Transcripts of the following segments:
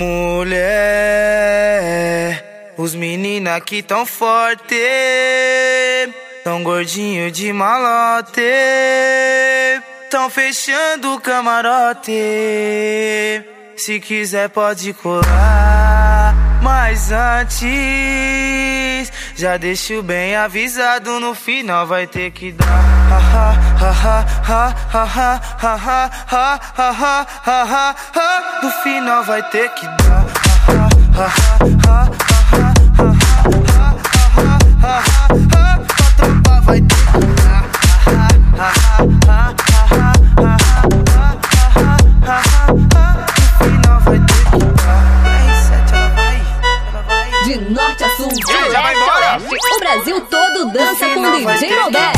Mulher, os meninos aqui tão forte, tão gordinho de malote, tão fechando o camarote. Se quiser pode colar, mas antes já deixo bem avisado, no final vai ter que dar. No final vai ter que dar. Pra trompar vai ter que dar. No final vai ter que dar. R7, ela vai. De norte a sul, de leste vai embora. a oeste, o Brasil todo dança com DJ Malbec.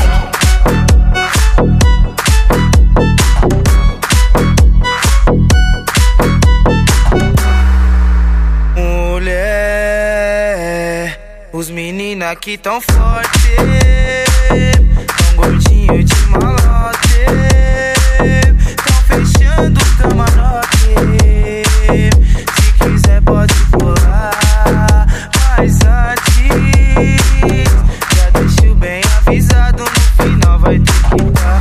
Mulher, os meninos aqui tão forte, tão gordinho de malote, tão fechando o camarote. Se quiser pode pular, mas antes já deixo bem avisado, no final vai ter que dar.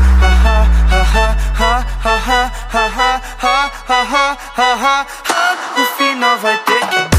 No final vai ter que dar.